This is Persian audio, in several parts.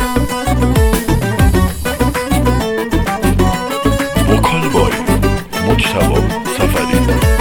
وکال بای مجتبی سفری.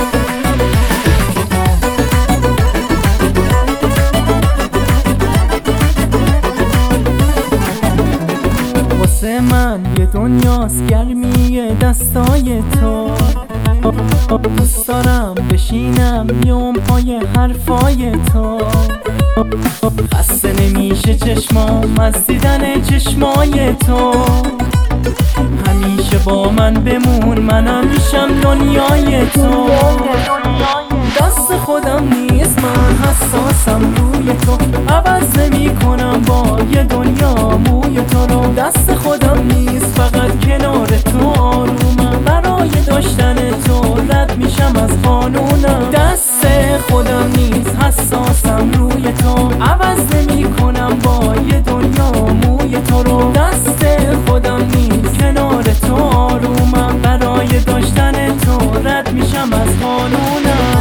واسه من یه دنیاست گرمی دستای تو، دوست دارم بشینم میوم پای حرفای تو. خسته نمیشه چشمام از دیدن چشمای تو، همیشه با من بمون منم میشم دنیای تو. دست خودم نیست من حساسم روی تو، عوض نمی کنم با یه دنیا موی تو رو. دست خودم نیست فقط کنار تو آرومم، برای داشتن تو رد میشم از قانونم. دست خودم نیست حساسم روی تو، عوض نمی کنم با یه دنیا موی تو رو. دست خودم نیست کنار تو آرومم، برای داشتن تو رد میشم از قانونم.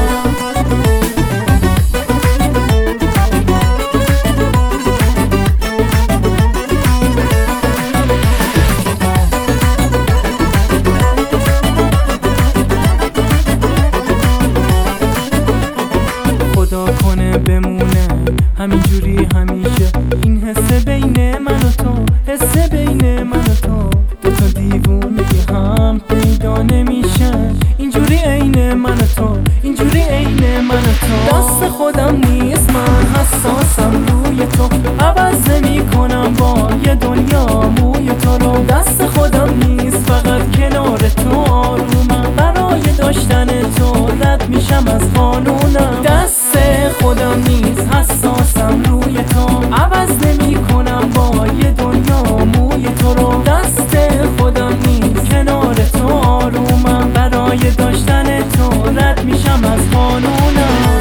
خدا کنه بمونه همینجوری همیشه این حس بین من و تو، حس بین من و تو. دوتا دیوونگی هم پیدا نمیشه اینجوری عین من و تو، اینجوری عین من و تو. دست خودم نیست من حساسم روی تو، عوض نمی کنم با یه دنیا موی تو رو. دست خودم نیست فقط کنار تو آرومم، برای داشتن تو رد میشم از قانونم. دست خودم نیست حساسم روی تو، عوض نمی کنم با یه دنیا موی تو رو. دست خودم نیست کنار تو آرومم، برای داشتن تو رد میشم از قانونم.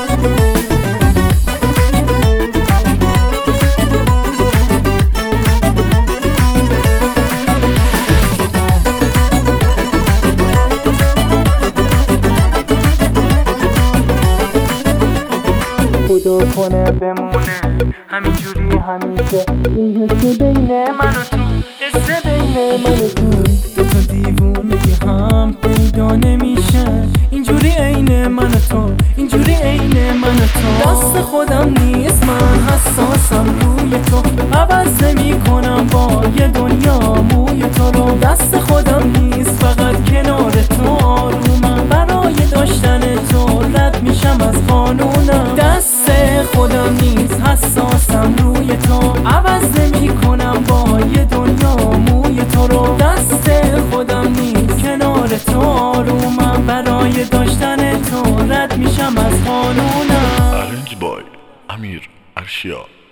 خدا کنه بمونه همینجوری همیشه این حس بین من و تو، حس بین من و تو. دوتا دیوونگی هم پیدا نمیشه اینجوری عین من و تو، اینجوری عین من و تو. دست خودم نیست من حساسم روی تو، عوض نمی کنم با یه دنیا موی تو رو. دست خودم نیست فقط کنار تو آرومم، برای داشتن تو رد میشم از قانونم. دست خودم نیست حساسم روی تو، عوض نمی کنم با یه دنیا موی تو رو. دست خودم نیست کنار تو آرومم، برای داشتن تو رد میشم از قانونم. ارنج بای امیر ارشیا.